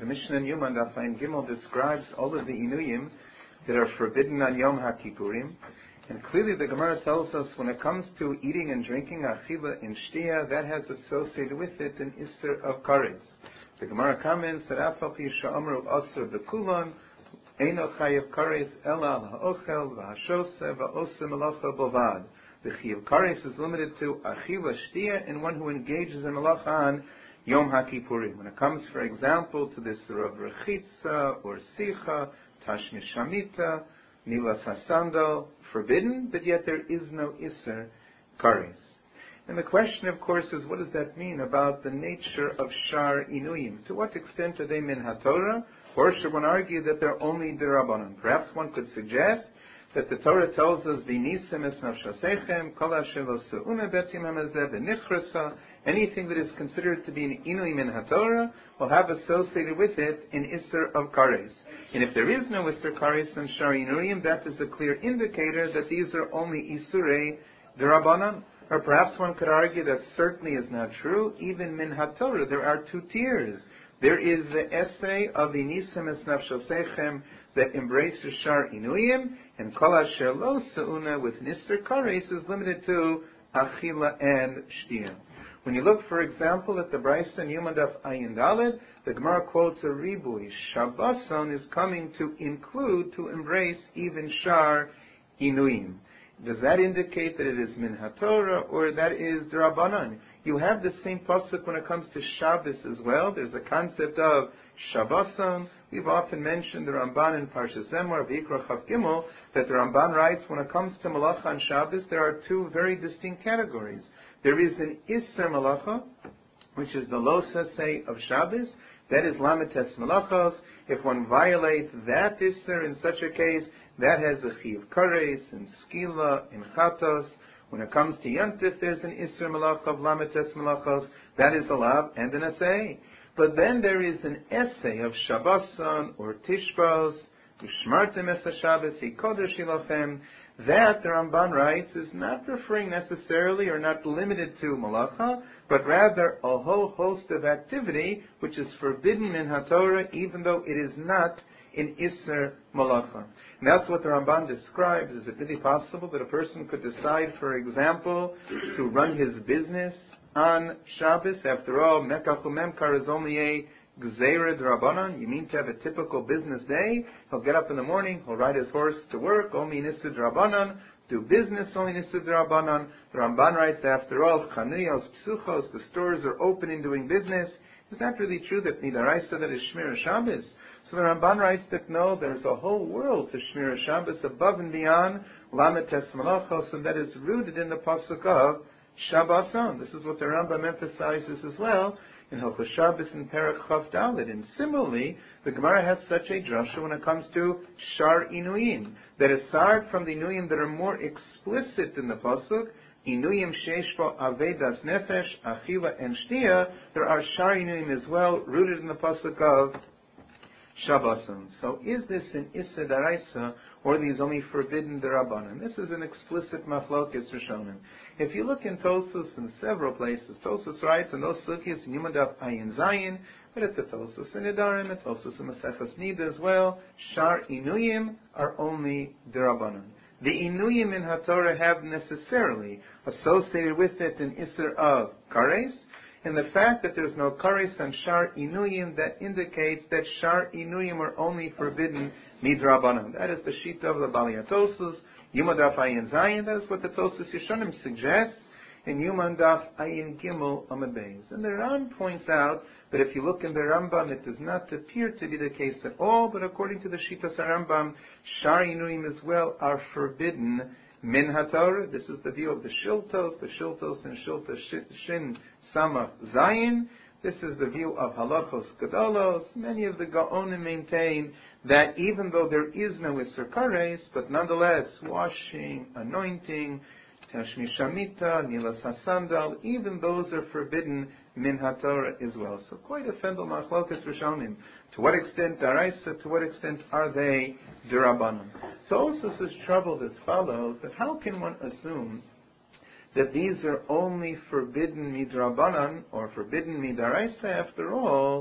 The Mishnah in Yuma Daf Ayin Gimel describes all of the Inuyim that are forbidden on Yom HaKippurim. And clearly the Gemara tells us when it comes to eating and drinking, Achila and Shtia, that has associated with it an Isser of Karetz. The Gemara comments that Afal Pi Sha'amru Asr B'Kulon, Eino Chayev Karetz Ela Ha'ochel V'Hashose V'Ose Melacha Bovad. The Chayev Karetz is limited to Achila Shtia and one who engages in Melacha on Yom HaKippurim. When it comes, for example, to this Rav Rechitza or Sicha, Tashmish Shamita, Nilas HaSandal, forbidden, but yet there is no Isser Kares. And the question, of course, is what does that mean about the nature of Shar Inuyim? To what extent are they min HaTorah, or should one argue that they're only D'Rabbanan? Perhaps one could suggest that the Torah tells us, V'nisem es nafshasechem, kol asher lo se'una betzim hamazeh v'nichrasa, anything that is considered to be an Inuyim min HaTorah will have associated with it an Isser of Kares. And if there is no Isser Kares in Shar Inuyim, that is a clear indicator that these are only Isurei D'Rabbanan. Or perhaps one could argue that certainly is not true. Even min HaTorah, there are two tiers. There is the essay of V'nisem es nafshasechem that embraces Shar Inuyim, and Kol Asher Lo Se'una with Nisser Kares is limited to Achila and Shtia. When you look, for example, at the Brisa in Yuma Daf Ayin Daled, the Gemara quotes a ribui. Shabbason is coming to include, to embrace even Shar Inuyim. Does that indicate that it is Min HaTorah or that is D'Rabbanan? You have the same pasuk when it comes to Shabbos as well. There's a concept of Shabbason. We've often mentioned the Ramban in Parshas Zemar, V'ikra Chav Gimel, that the Ramban writes when it comes to Malacha on Shabbos, there are two very distinct categories. There is an Isser Malacha, which is the Lo Saseh of Shabbos. That is Lamites Malachos. If one violates that Isser in such a case, that has a Chiyuv Kares, and Skila, and Chatos. When it comes to Yantif, there's an Isser Malacha of Lamites Malachos. That is allowed, and an Aseh. But then there is an essay of Shabboson or Tishbos, Ushmartem es HaShabbos, Hikodesh Ilochem. That, the Ramban writes, is not referring necessarily or not limited to Malacha, but rather a whole host of activity which is forbidden in HaTorah, even though it is not in Isser Malacha. And that's what the Ramban describes. Is it really possible that a person could decide, for example, to run his business on Shabbos? After all, Mekach u'Memkar is only a Gzeira D'Rabbanan. You mean to have a typical business day? He'll get up in the morning, he'll ride his horse to work, only Nisur D'Rabbanan, do business, only Nisur D'Rabbanan. The Ramban writes, after all, Chaniyos, Psuchos, the stores are open and doing business. Is that really true that Midaraisa that is Shmir Shabbos? So the Ramban writes that no, there's a whole world to Shmir Shabbos above and beyond Lamites Malachos, and that is rooted in the pasuk of Shabboson. This is what the Rambam emphasizes as well in Hilchos Shabbos and Perek Chav Daled. And similarly, the Gemara has such a drasha when it comes to Shar Inuyim, that aside from the Inuyim that are more explicit in the pasuk, Inuyim Sheishvo Avedas Nefesh, Achila and Shtia, there are Shar Inuyim as well, rooted in the pasuk of Shabboson. So is this an Issa Daraisa, or are these only forbidden D'Rabbanan? This is an explicit Machlokes Rishonim. If you look in Tosfos in several places, Tosfos writes in those Sukkis in Yuma Daf Ayin Zayin, but it's a Tosfos in Nedarim, a Tosfos in Maseches Nida as well, Shar Inuyim are only D'Rabbanan. The Inuyim in HaTorah have necessarily associated with it an Isser of Kares, and the fact that there's no Kares on Shar Inuyim, that indicates that Shar Inuyim are only forbidden Midrabanan. That is the Shita of the Balei Tosfos, Yuma Daf Ayin Zayin. That is what the Tosfos Yeshonim suggests in Yuma Daf Ayin Gimel Amud Beis. And the Ram points out that if you look in the Rambam, it does not appear to be the case at all, but according to the Shitas Rambam, Shar Inuyim as well are forbidden Min HaTorah. This is the view of the Shiltos and Shiltos Shin Samach Zayin. This is the view of Halachos Gedolos. Many of the Gaonim maintain that even though there is no Isser Kares, but nonetheless, washing, anointing, Tashmish Shamita, Nilas HaSandal, even those are forbidden Min HaTorah as well. So quite a fendel Machlokes Rishonim. To what extent Daraisa, to what extent are they D'Rabbanan? Tosfos is troubled as follows, that how can one assume that these are only forbidden Midrabanan or forbidden Midaraisa? After all,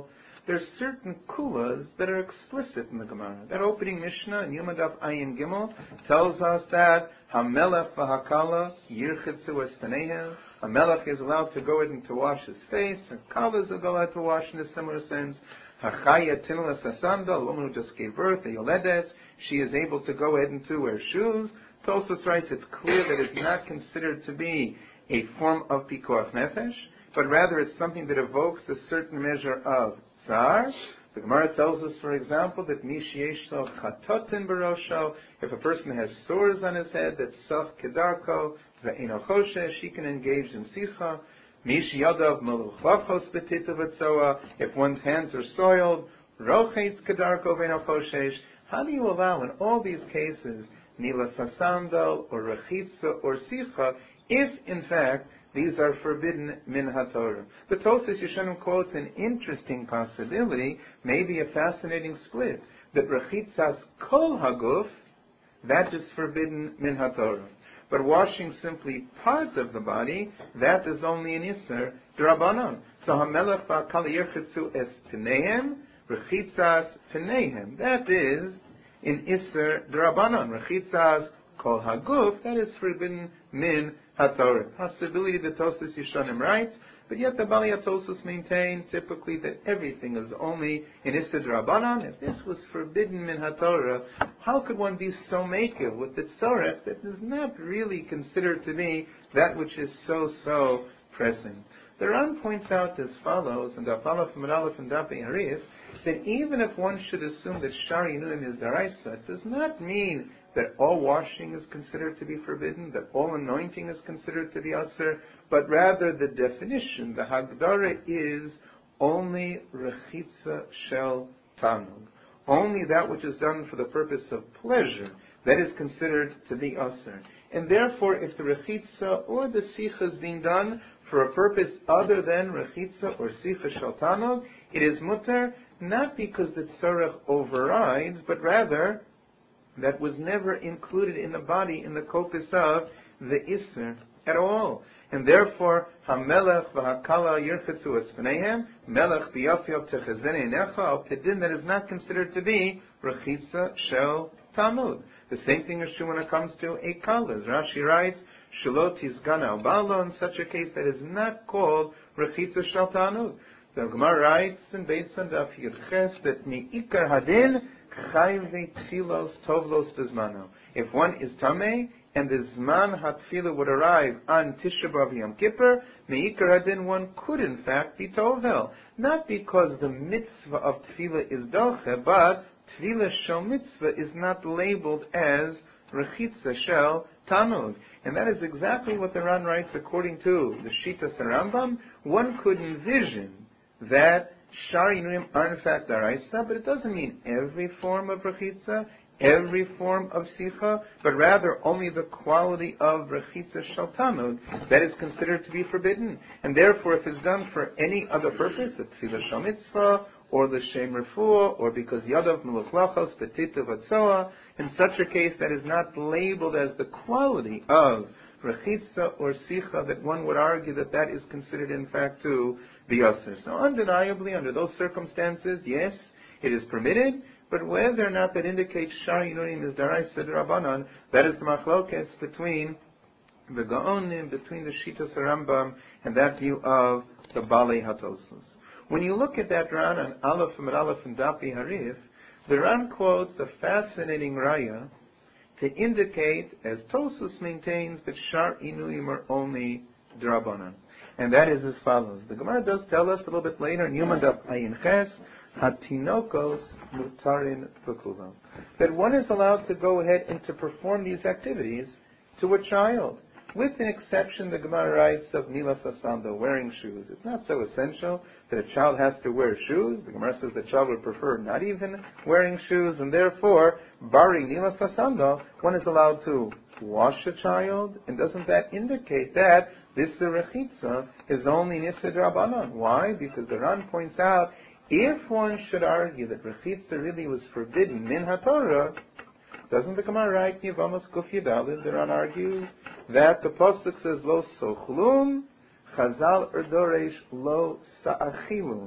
There's certain kulas that are explicit in the Gemara. That opening Mishnah in Yuma Daf Ayin Gimel tells us that Hamelech v'Hakala yirchitzu estanehem. A melech is allowed to go in to wash his face, and Kala is allowed to wash in a similar sense. Hachaya tinlas asanda, a woman who just gave birth, a yoledes, she is able to go ahead and to wear shoes. Tosfos writes it's clear that it's not considered to be a form of pikuach nefesh, but rather it's something that evokes a certain measure of tsar. The Gemara tells us, for example, that mishiyeshlo chatotin barosho, if a person has sores on his head, that sach kedarko ve'eno choshesh, she can engage in sicha. Mishiyadav meluchlachos betitav etzoa, if one's hands are soiled, roches kedarko ve'eno choshesh. How do you allow in all these cases nilas hasandal or rechitza or sicha, if in fact these are forbidden min haTorah? The Tosfos Yeshanim quotes an interesting possibility, maybe a fascinating split, that rechitzas kol haguf, that is forbidden min haTorah. But washing simply part of the body, that is only an iser d'Rabbanan. So hamelech v'akal yirchitzu es pneihem, rechitzas pneihem. That is in iser d'Rabbanan. Rechitzas kol haguf, that is forbidden min haTorah. Possibility that Tosfos Yeshanim writes, but yet the Bali Tosfos maintain typically that everything is only in Iser D'Rabbanan. If this was forbidden min haTorah, how could one be so makel with the tzorech that is not really considered to be that which is so pressing? The Ran points out as follows, and Daf Aleph and Aleph and Daf Harif, that even if one should assume that Shar Yinuim is Daraisa, it does not mean that all washing is considered to be forbidden, that all anointing is considered to be asr, but rather the definition, the Hagdara, is only rechitza shel tanug. Only that which is done for the purpose of pleasure, that is considered to be asr. And therefore, if the rechitza or the sicha is being done for a purpose other than rechitza or sicha shel tanug, it is mutar, not because the tzorech overrides, but rather that was never included in the body in the kopis of the Isser at all. And therefore, HaMelech v'Hakala yirchitzu espanehem, Melech b'yafyav techezene necha, al pedin, that is not considered to be rechitza shel tamud. The same thing is true when it comes to a kala. As Rashi writes, Shalot tizgan al balo, in such a case that is not called rechitza shel tamud. The Gemara writes in Beis Daf Yirches that mi'ikar hadin chayve tfilos tovlos dezmano. If one is tamei and the zman hatfila would arrive on Tisha B'Av Yom Kippur, meikar hadin, one could in fact be tovel, not because the mitzvah of tefillah is doche, but tefillah shel mitzvah is not labeled as rechitza shel tanug. And that is exactly what the Ran writes according to the Shitas Rambam. One could envision that Shar Yinuim are in fact daraisa, but it doesn't mean every form of rechitza, every form of sicha, but rather only the quality of rechitza shel tanug that is considered to be forbidden. And therefore, if it's done for any other purpose, the tefillah shel mitzvah, or the shem refuah, or because yadav meluchlachos petitav atzoa, in such a case that is not labeled as the quality of rechitza or sicha, that one would argue that that is considered in fact to be asr. So undeniably, under those circumstances, yes, it is permitted, but whether or not that indicates Shar Yinuim is daraisa d'Rabbanan, that is the machlokes between the Gaonim, between the Shitas Rambam, and that view of the Balei HaTosfos. When you look at that Ran on Aleph and Aleph and Daf Harif, the Ran quotes a fascinating raya to indicate, as Tosfos maintains, that Shar Yinuim are only d'Rabbanan. And that is as follows. The Gemara does tell us a little bit later in Yuma Daf Ayin Ches, Hatinokos mutarin v'kulam, that one is allowed to go ahead and to perform these activities to a child, with an exception, the Gemara writes, of nilas asanda, wearing shoes. It's not so essential that a child has to wear shoes. The Gemara says the child would prefer not even wearing shoes, and therefore, barring nilas asanda, one is allowed to wash a child. And doesn't that indicate that this rechitza is only nisa d'Rabbanan? Why? Because the Ran points out, if one should argue that rechitza really was forbidden min haTorah, doesn't the Gemara write Yevamos Kuf Yudalid? The Ran argues that the pasuk says lo sochlum, Chazal erdoresh lo sa'achilum.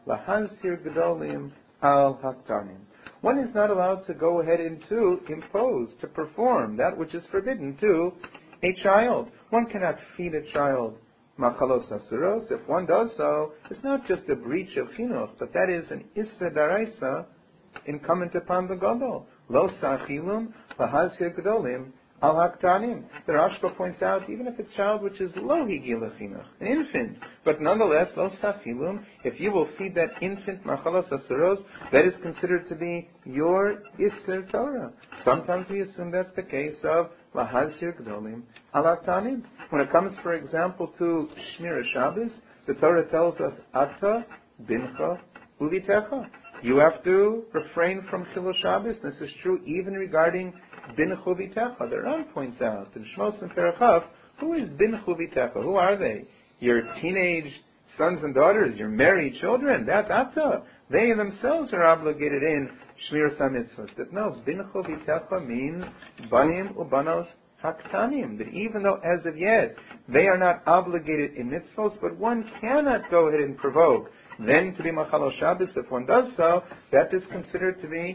lahazhir gedolim al haktanim. One is not allowed to go ahead and to impose, to perform that which is forbidden to a child. One cannot feed a child machalos asuros. If one does so, it's not just a breach of chinuch, but that is an issa daraisa incumbent upon the gadol. Lo sachilum lahazhir gedolim al haktanim. The Rashba points out, even if it's a child which is lo higil chinuch, an infant, but nonetheless lo sachilum. If you will feed that infant machalos asuros, that is considered to be your ister Torah. Sometimes we assume that's the case of lahazhir gedolim al haktanim. When it comes, for example, to Shmira Shabbos, the Torah tells us, Ata bincha uvitecha. You have to refrain from Chilul Shabbos. This is true even regarding bincha uvitecha. The Ran points out in Shmos and Perachaf, who is bincha uvitecha? Who are they? Your teenage sons and daughters, your married children. That's Ata. They themselves are obligated in Shmiras HaMitzvos. That no, bincha uvitecha means banim ubanos haktanim, that even though as of yet they are not obligated in mitzvos, but one cannot go ahead and provoke them to be machalo Shabbos. If one does so, that is considered to be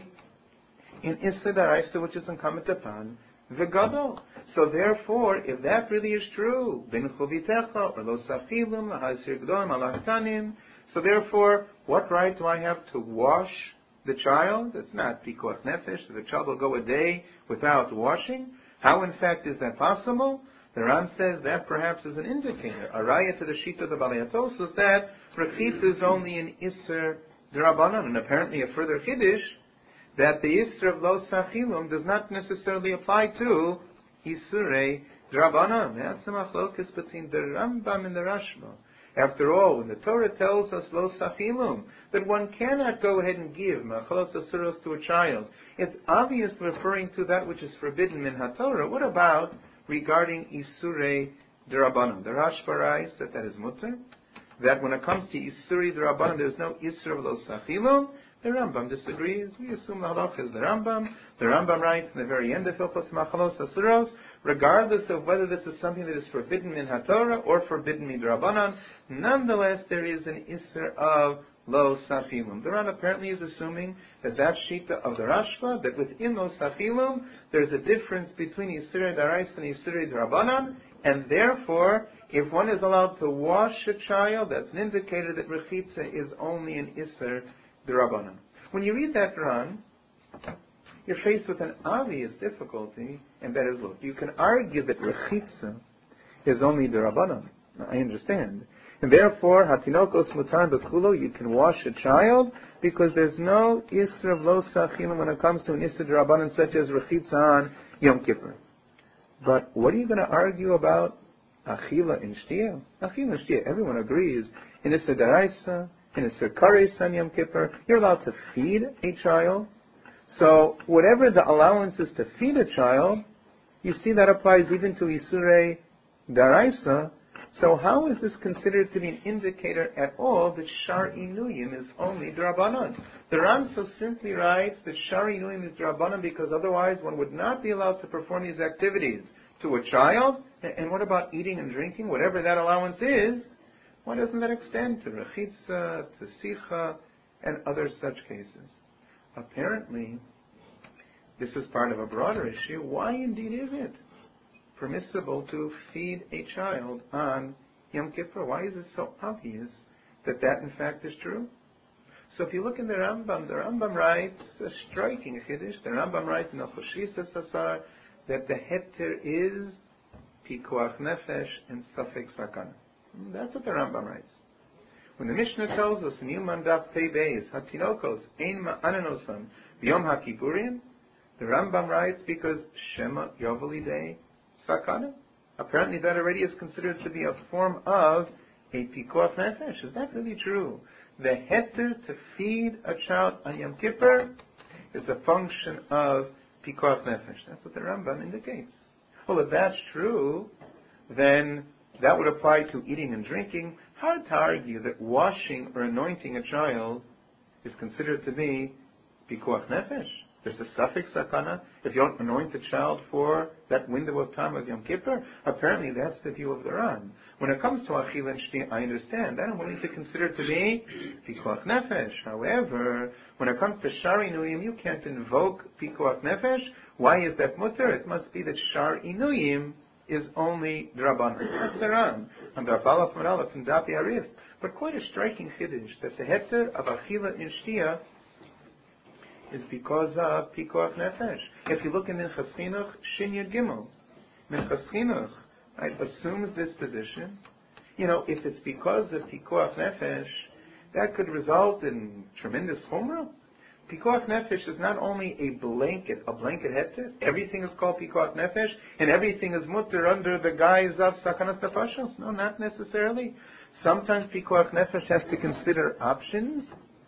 in issa daraisa, which is incumbent upon the gadol. So therefore, if that really is true, bin chuvitecha or lo safilum lahazhir gedolim al haktanim, so therefore, what right do I have to wash the child? It's not pikuach nefesh. So the child will go a day without washing. How, in fact, is that possible? The Ram says that perhaps is an indicator. A raya to the Shita of the Baliatos is that Rechitza is only an Isser D'Rabbanan, and apparently a further Chiddush that the Isser of Lo Sachilum does not necessarily apply to Isserei D'Rabbanan. That's a machlokas between the Rambam and the Rashba. After all, when the Torah tells us Lo Sachilum, that one cannot go ahead and give Machalos Asuros to a child, it's obviously referring to that which is forbidden in HaTorah. What about regarding Isurei D'Rabbanan? The Rashba writes that is mutter, that when it comes to Isurei D'Rabbanan, there's no Isur of Lo Sachilum. The Rambam disagrees. We assume the halach is the Rambam. The Rambam writes in the very end of Hilchos Machalos Asuros, regardless of whether this is something that is forbidden in HaTorah or forbidden in D'Rabbanan, nonetheless there is an Isser of Lo Safilum. The Ran apparently is assuming that Shita of the Rashba, that within Lo Safilum there's a difference between Yisrei Darais and Yisrei D'Rabbanan, and therefore, if one is allowed to wash a child, that's an indicator that Rechitza is only an Isser D'Rabbanan. When you read that Ran, you're faced with an obvious difficulty, and that is, look, you can argue that Rechitza is only D'Rabbanan. I understand. And therefore, Hatinokos Mutar Bekulo, you can wash a child, because there's no Isra of Lo Sachilim when it comes to an Isra D'Rabbanan such as Rechitza on Yom Kippur. But what are you going to argue about Achila in Shtiyah? Achila in Shtiyah, everyone agrees, in Isra D'Araisa, in Isra Kares on Yom Kippur, you're allowed to feed a child. So whatever the allowance is to feed a child, you see that applies even to Isurei D'Araisa. So how is this considered to be an indicator at all that Shar Inuyim is only D'Rabbanan? The Ram so simply writes that Shar Inuyim is D'Rabbanan because otherwise one would not be allowed to perform these activities to a child. And what about eating and drinking? Whatever that allowance is, why doesn't that extend to Rechitza, to Sicha, and other such cases? Apparently, this is part of a broader issue. Why indeed is it permissible to feed a child on Yom Kippur? Why is it so obvious that in fact is true? So if you look in the Rambam writes a striking chiddush. The Rambam writes in Al-Choshisas Asar that the heter is pikuach nefesh and safek sakana. That's what the Rambam writes. When the Mishnah tells us in Yuman Daf Pei Beis, Hatinokos ein ma'ananosam b'yom ha'kippurim, the Rambam writes because Shema Yovelidei Sakana. Apparently that already is considered to be a form of a pikuach nefesh. Is that really true? The heter to feed a child on Yom Kippur is a function of pikuach nefesh. That's what the Rambam indicates. Well, if that's true, then that would apply to eating and drinking. Hard to argue that washing or anointing a child is considered to be pikuach nefesh. There's a suffix sakana. If you don't anoint the child for that window of time of Yom Kippur, apparently that's the view of the Ran. When it comes to Achila and Shti, I understand. That I'm willing to consider to be Pikuach Nefesh. However, when it comes to Shar Inuyim, you can't invoke Pikuach Nefesh. Why is that mutter? It must be that Shar Inuyim is only Draban. That's the Ran. And the Abalaf Maralaf and Dapi Arif. But quite a striking chiddush that the heter of Achila and Shtia is because of Pikuach Nefesh. If you look in Minchas Chinuch, Shin Yud Gimel, Minchas Chinuch, right, assumes this position. If it's because of Pikuach Nefesh, that could result in tremendous chumrah. Pikuach Nefesh is not only a blanket heter. Everything is called Pikuach Nefesh, and everything is mutter under the guise of Sakanas Nefashos. No, not necessarily. Sometimes Pikuach Nefesh has to consider options,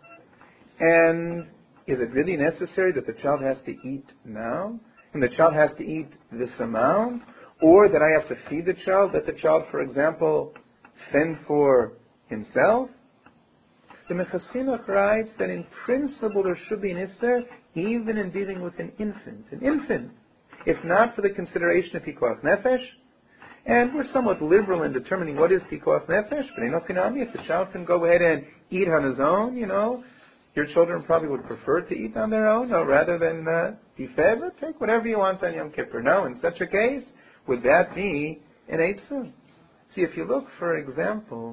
and is it really necessary that the child has to eat now? And the child has to eat this amount? Or that I have to feed the child? That the child, for example, fend for himself? The Minchas Chinuch writes that in principle there should be an Isser even in dealing with an infant. An infant. If not for the consideration of Pikuach Nefesh, and we're somewhat liberal in determining what is Pikuach Nefesh, but if the child can go ahead and eat on his own, your children probably would prefer to eat on their own, rather than be fed. Take whatever you want on Yom Kippur. Now, in such a case, would that be an Eitzah? See, if you look, for example,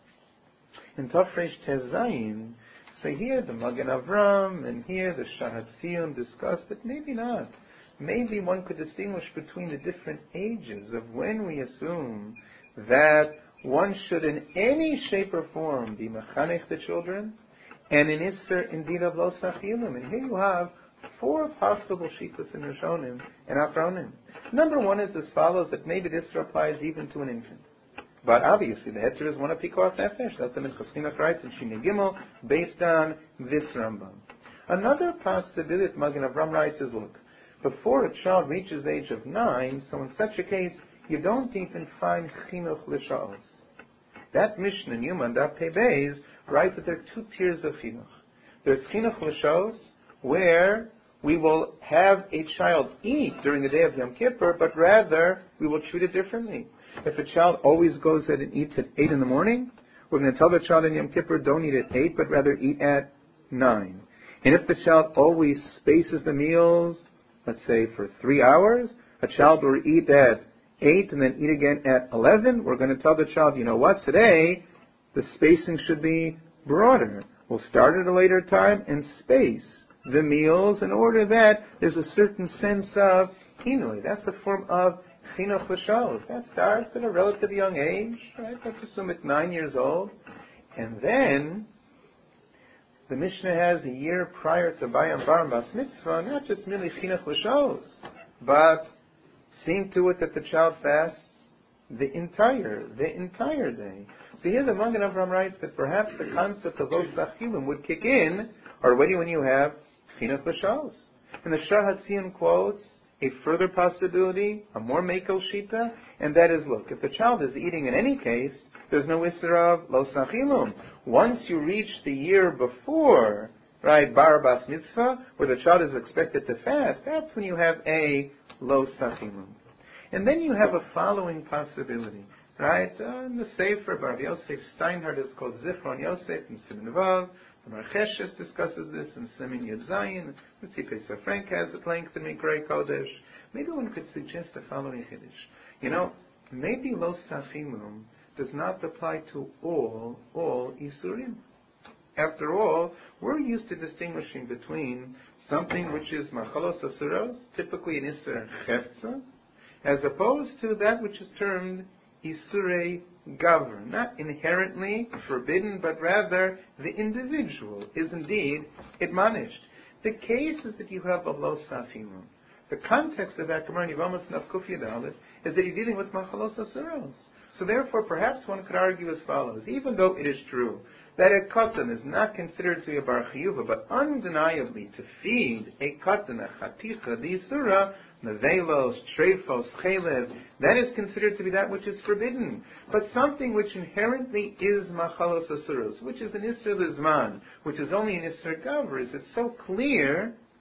in Tafresh Tezayin, so here the Magen Avram and here the Shahatzion discuss that maybe not. Maybe one could distinguish between the different ages of when we assume that one should in any shape or form be mechanech the children, and in Isser indeed of Lo Sachilim. And here you have 4 possible shittas in Rishonim and Achronim. Number 1 is as follows, that maybe this applies even to an infant. But obviously the heter is one of Pikuach Nefesh. That's the Minchas Chinuch writes in Shin Gimel, based on this Rambam. Another possibility that Magen Avram writes is, look, before a child reaches the age of 9, so in such a case, you don't even find Chinuch L'Sha'os. That Mishnah in Yuma and Daf Pei Beis writes that there are 2 tiers of Chinuch. There's Chinuch L'Sha'os, where we will have a child eat during the day of Yom Kippur, but rather we will treat it differently. If a child always goes ahead and eats at 8 in the morning, we're going to tell the child in Yom Kippur, don't eat at 8, but rather eat at 9. And if the child always spaces the meals, let's say for 3 hours, a child will eat at 8 and then eat again at 11, we're going to tell the child, you know what, today the spacing should be broader. We'll start at a later time and space the meals in order that there's a certain sense of hinui. That's the form of chinuch l'sha'os. That starts at a relatively young age, right? Let's assume it's 9 years old. And then the Mishnah has a year prior to Bayam Bar Bas Mitzvah, not just merely chinuch l'sha'os, but seeing to it that the child fasts the entire day. So here the Magen Avram writes that perhaps the concept of Lo Sachilim would kick in already when you have chinuch l'sha'os. And the Shar Hatzion quotes a further possibility, a more Mekel Shita, and that is, look, if the child is eating in any case, there's no Isser of Lo Sachilum. Once you reach the year before, right, Bar Bas Mitzvah, where the child is expected to fast, that's when you have a Lo Sachilum. And then you have a following possibility, right? In the Sefer, Bar Yosef Steinhardt is called Zichron Yosef in Siman Vav. The Marcheshes discusses this in Siman Yud Zayin. Let's see, Pesach Frank has at length in Mikrei Kodesh. Maybe one could suggest the following Chiddush. Maybe Lo Sachilum does not apply to all Isurim. After all, we're used to distinguishing between something which is Machalos Asuros, typically an Isur Chefza, as opposed to that which is termed Isurei Gavr, not inherently forbidden, but rather the individual is indeed admonished. The case is that you have a Lo Sachilum. The context of that Gemara Nivamas Naf Kuf Yud Aleph is that you're dealing with Machalos Asuros. So therefore, perhaps one could argue as follows: even though it is true that a katan is not considered to be a bar chiyuva, but undeniably to feed a katan, a chaticha, the isura, nevelos, treifos, chelev, that is considered to be that which is forbidden. But something which inherently is machalos asuros, which is an isur lizman, which is only an isur gavr, is it so clear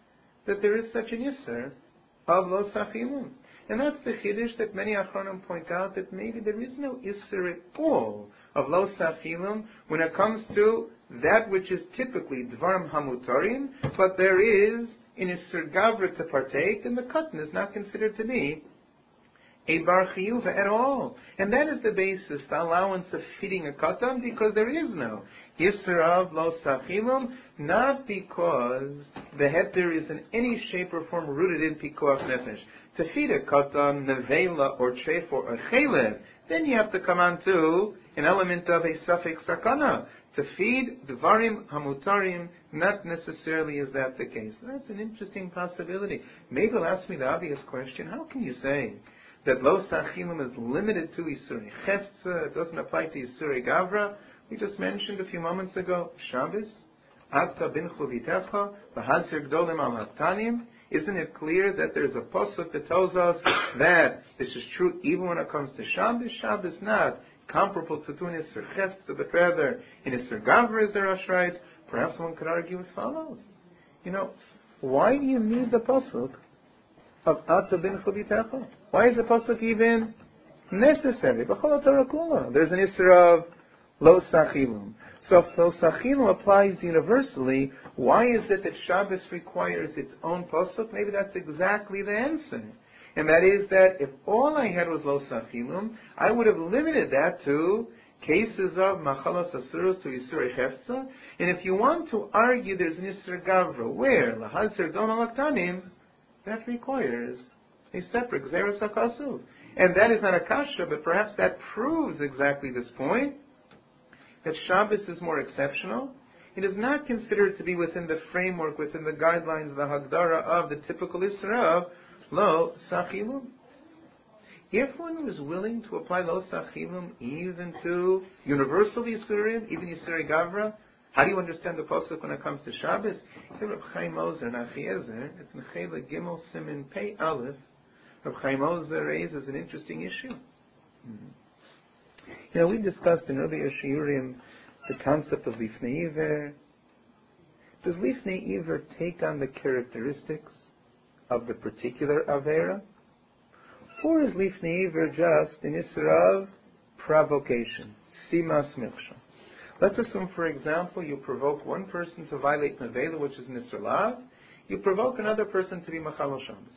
that there is such an Isser of Lo Sachilum. And that's the Chiddush that many Achronim point out, that maybe there is no Isser at all of Lo Sachilum when it comes to that which is typically Dvarim Hamutarim, but there is an Isser Gavra to partake, and the Katan is not considered to be a Bar Chiyuva at all. And that is the basis, the allowance of feeding a Katan, because there is no Isser of Lo Sachilum, not because the heter is in any shape or form rooted in Pikuach Nefesh. To feed a Katan, Nevela, or Treif, or Chelev, then you have to come on to an element of a Safek Sakana. To feed Dvarim Hamutarim, not necessarily is that the case. That's an interesting possibility. Maybe you'll ask me the obvious question, how can you say that Lo Sachilum is limited to Isurei Chefza, it doesn't apply to Isurei Gavra? We just mentioned a few moments ago, Shabbos, Ata bin Chuvitecha, V'hazir Gdolim al Haktanim. Isn't it clear that there's a pasuk that tells us that this is true even when it comes to Shabbos? Shabbos not comparable to Tun Isur Chefza, but rather in Isur Gavra, as the Rosh writes. Perhaps one could argue as follows. Why do you need the pasuk of Ata bin Chuvitecha? Why is the pasuk even necessary? There's an Isur of Lo Sachilum. So if Lo Sachilum applies universally, why is it that Shabbos requires its own pasuk? Maybe that's exactly the answer. And that is that if all I had was Lo Sachilum, I would have limited that to cases of Machalas Asuros to Yisurei Chefza. And if you want to argue there's an Yisur Gavra, where Lahazir Don Alaktanim, that requires a separate Gzeras HaKasuv. And that is not a kasha, but perhaps that proves exactly this point, that Shabbos is more exceptional. It is not considered to be within the framework, within the guidelines, the Hagdara of the typical Isra of Lo Sachilum. If one was willing to apply Lo Sachilum even to universal Yisurim, even Yisuri Gavra, how do you understand the pasuk when it comes to Shabbos? Reb Chaim Ozer and Achiezer, it's Nechela Gimel Simin Pei Aleph. Reb Chaim Ozer raises an interesting issue. We discussed in earlier shiurim the concept of Lifnei Iver. Does Lifnei Iver take on the characteristics of the particular Avera? Or is Lifnei Iver just an Isra of provocation? Simas Milcha. Let's assume, for example, you provoke one person to violate Nevela, which is an Isra Lav. You provoke another person to be Machal Shabbos.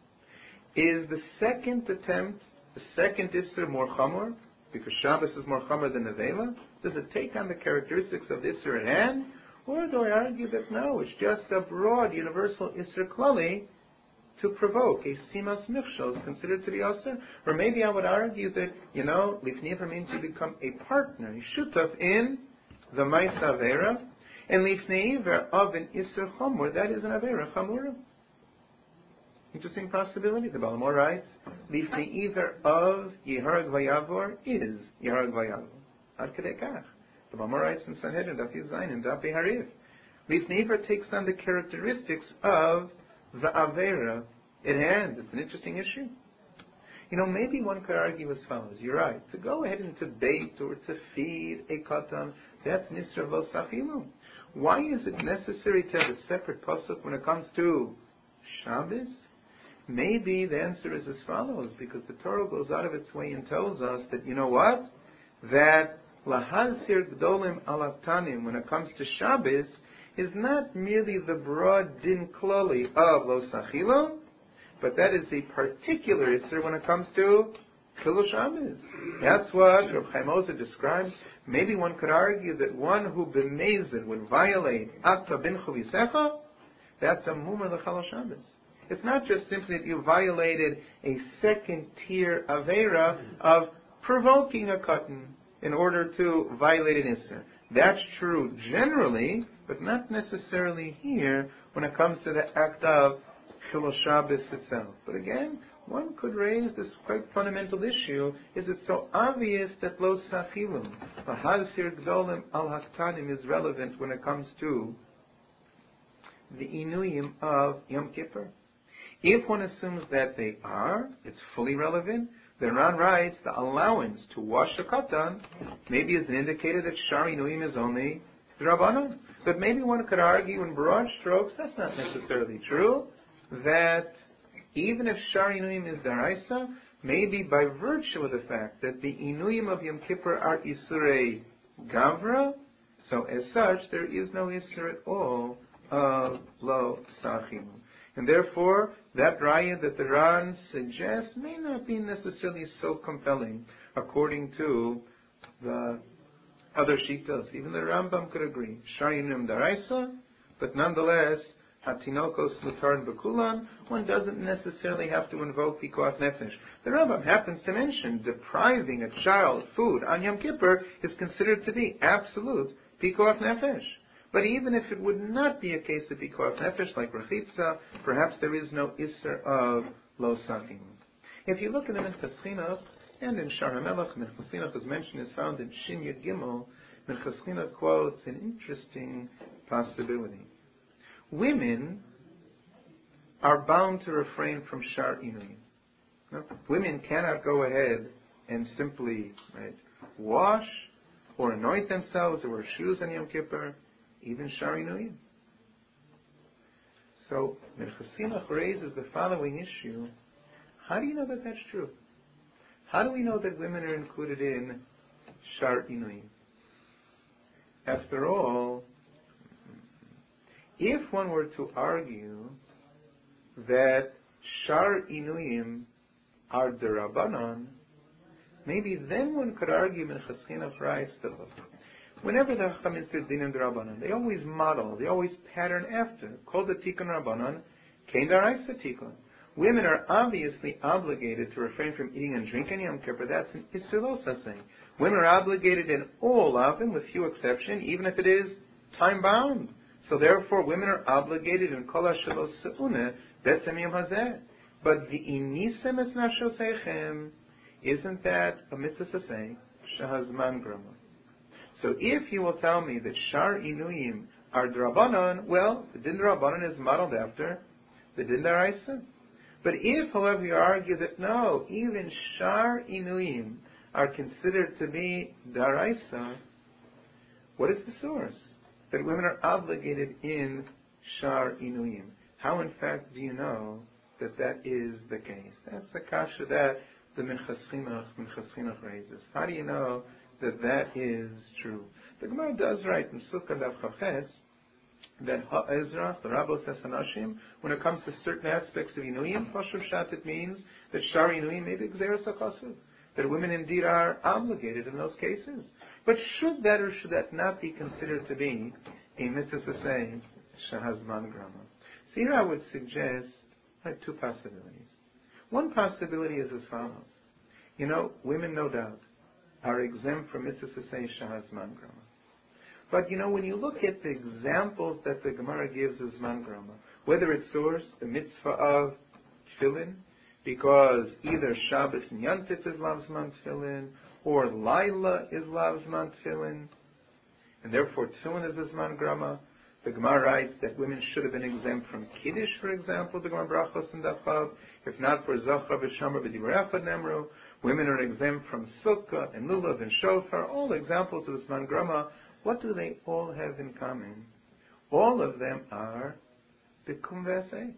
Is the second attempt, the second Isra, more Chamor? Because Shabbos is more Chamor than Nevela? Does it take on the characteristics of the Isra at hand? Or do I argue that no, it's just a broad, universal Isra Klali to provoke? A Simas Michshel is considered to be Asr. Or maybe I would argue that, Lifnei Iver means you become a partner, a Shutaf in the Maisa Avera, and Lifnei Iver of an Isra Chamor, that is an Avera Chamura. Interesting possibility. The Balamor writes, Lifnei Iver of Yeharag Vayavor is Yeharag Vayavor. Ad Kedei Kach. The Balamor writes in Sanhedrin, Daf Yud Zayin, and Daf Harif. Lifnei Iver takes on the characteristics of the Avera at hand. It's an interesting issue. Maybe one could argue as follows. You're right. To go ahead and to bait or to feed a katan, that's Nisra Lo Sachilum. Why is it necessary to have a separate pasuk when it comes to Shabbos? Maybe the answer is as follows, because the Torah goes out of its way and tells us that, that Lahazir Gdolim Alaktanim, when it comes to Shabbos, is not merely the broad din klali of Lo Sachilum, but that is a particular Isser when it comes to Chilul Shabbos. That's what Reb Chaim Ozer describes. Maybe one could argue that one who b'mezid would violate Ata bin Chuvisecha, that's a Mumar L'Chal Shabbos. It's not just simply that you violated a second tier Avera of provoking a katan in order to violate an Isser. That's true generally, but not necessarily here when it comes to the act of Chilul Shabbos itself. But again, one could raise this quite fundamental issue. Is it so obvious that Lo Sachilum, V'hazir Gdolim Al Haktanim, is relevant when it comes to the Inuyim of Yom Kippur? If one assumes that they are, it's fully relevant. Then Ran writes the allowance to wash a katan maybe is an indicator that Shar Inuyim is only D'Rabbanan. But maybe one could argue in broad strokes, that's not necessarily true, that even if Shar Inuyim is Daraisa, maybe by virtue of the fact that the Inuyim of Yom Kippur are Isurei Gavra, so as such, there is no Isur at all of Lo Sachimu. And therefore, that raya that the Ran suggests may not be necessarily so compelling according to the other shittas. Even the Rambam could agree. Shar Inuyim Daraisa, but nonetheless, Hatinokos Mutar Bekulan, one doesn't necessarily have to invoke Pikuach Nefesh. The Rambam happens to mention depriving a child food on Yom Kippur is considered to be absolute Pikuach Nefesh. But even if it would not be a case of Pikuach Nefesh like Rechitza, perhaps there is no Isser of Lo Sachim. If you look at the Minchas Chinuch, and in Shar HaMelech, Minchas Chinuch is mentioned, is found in Shin Yud Gimel, Minchas Chinuch quotes an interesting possibility. Women are bound to refrain from Shar Inuyim. No? Women cannot go ahead and simply wash or anoint themselves or wear shoes on Yom Kippur, even Shar Inuyim. So Minchas Chinuch raises the following issue. How do you know that that's true? How do we know that women are included in Shar Inuyim? After all, if one were to argue that Shar Inuyim are D'Rabbanan, maybe then one could argue Minchas Chinuch writes that whenever the Chacham insert Dinim D'Rabbanan, they always model, they always pattern after. Kol the Tikkun Rabbanan, Kein Daraisa Tikkun. Women are obviously obligated to refrain from eating and drinking Yom Kippur. That's an Isur Lo Saseh. Women are obligated in all of them, with few exceptions, even if it is time-bound. So therefore, women are obligated in Kol HaShalos Se'uneh, Betzem Yom Hazeh. But the Inisem Es Nashosechem, isn't that a mitzvah saseh? Shahazman Grama. So if you will tell me that Shar Inuyim are D'Rabbanan, well, the Din D'Rabbanan is modeled after the Din D'Oraisa. But if, however, you argue that no, even Shar Inuyim are considered to be D'Oraisa, what is the source? That women are obligated in Shar Inuyim. How, in fact, do you know that that is the case? That's the kasha that the Minchas Chinuch raises. How do you know that that is true? The Gemara does write in Sukkah Daf Chavches that Ha'ezra, the Rabos Hasanashim, when it comes to certain aspects of Inuyim, Pashuv Shat, it means that Shar Inuyim may be Gzeres HaChasuv, that women indeed are obligated in those cases. But should that or should that not be considered to be a mitzvah saseh, Shahazman Grama? So here I would suggest two possibilities. One possibility is as follows. Women, no doubt, are exempt from mitzvah saseh, Shahazman Grama. But when you look at the examples that the Gemara gives as Zman Grama, whether it's source, the mitzvah of Tefillin, because either Shabbos and Yantif is Lav Zman Tefillin, or Laila is Lav Zman Tefillin, and therefore Tefillin is a Zman Grama. The Gemara writes that women should have been exempt from Kiddush, for example, the Gemara Brachos and Dachav. If not for Zachar v'Shamar v'Divrei Echad Nemru, women are exempt from Sukkah and Lulav and Shofar, all examples of Zman Grama. What do they all have in common? All of them are Bikum V'aseh.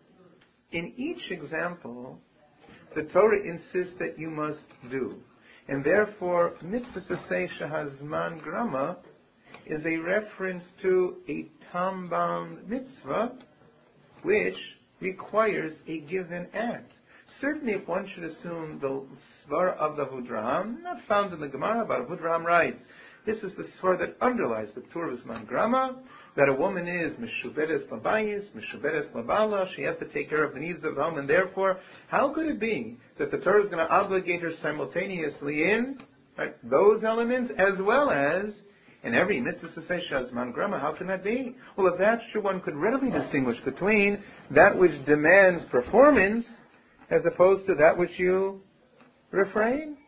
In each example, the Torah insists that you must do. And therefore, Mitzvah Saseh Shahazman Grama is a reference to a time-bound mitzvah which requires a given act. Certainly, if one should assume the Svara of the Avudraham, not found in the Gemara, but Avudraham writes, this is the svara that underlies the Torah of Zman Grama, that a woman is Meshuberes Labayis, Meshuberes Labala, she has to take care of the needs of the home, and therefore, how could it be that the Torah is going to obligate her simultaneously in those elements as well as in every mitzvah saseh Shahazman Grama? How can that be? Well, if that's true, one could readily distinguish between that which demands performance as opposed to that which you refrain.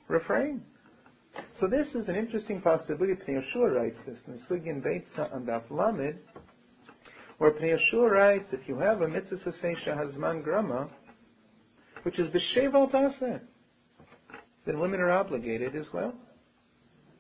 So this is an interesting possibility. Pnei Yehoshua writes this in Sugin Beitza and Daf Lamed, where Pnei Yehoshua writes, if you have a mitzvah saseh Shahazman Grama, which is b'sheval taseh, then women are obligated as well.